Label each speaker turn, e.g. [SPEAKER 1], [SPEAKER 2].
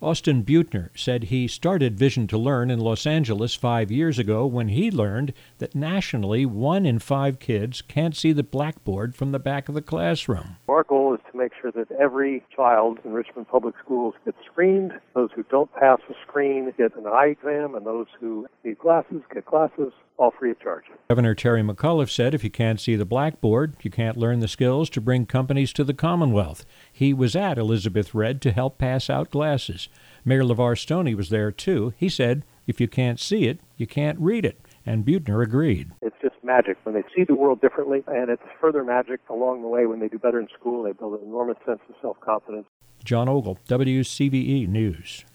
[SPEAKER 1] Austin Buettner said he started Vision to Learn in Los Angeles 5 years ago when he learned that nationally 1 in 5 kids can't see the blackboard from the back of the classroom.
[SPEAKER 2] Our goal is to make sure that every child in Richmond Public Schools gets screened. Those who don't pass the screen get an eye exam, and those who need glasses get glasses, all free of charge.
[SPEAKER 1] Governor Terry McAuliffe said if you can't see the blackboard, you can't learn the skills to bring companies to the Commonwealth. He was at Elizabeth Red to help pass out glasses. Mayor LeVar Stoney was there, too. He said, if you can't see it, you can't read it. And Buettner agreed.
[SPEAKER 2] It's just magic when they see the world differently, and it's further magic along the way when they do better in school. They build an enormous sense of self-confidence.
[SPEAKER 1] John Ogle, WCVE News.